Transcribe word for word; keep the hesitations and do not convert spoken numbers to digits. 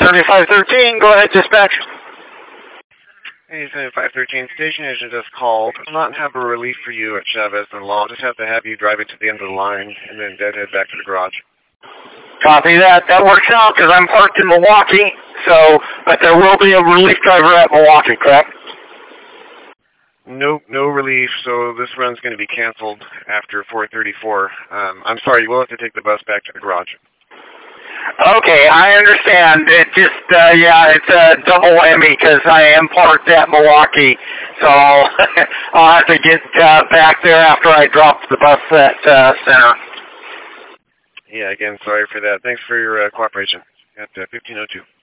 seventy-five thirteen, go ahead, dispatch. Hey, seventy-five thirteen, station agent just called. I'll not have a relief for you at Chavez and Law. I'll just have to have you drive it to the end of the line and then deadhead back to the garage. Copy that. That works out because I'm parked in Milwaukee, so, but there will be a relief driver at Milwaukee, correct? No, no relief, so this run's going to be canceled after four thirty-four. Um, I'm sorry, you will have to take the bus back to the garage. Okay, I understand. It just, uh, yeah, it's a double whammy because I am parked at Milwaukee, so I'll have to get uh, back there after I drop the bus at uh, Center. Yeah, again, sorry for that. Thanks for your uh, cooperation at uh, fifteen oh two.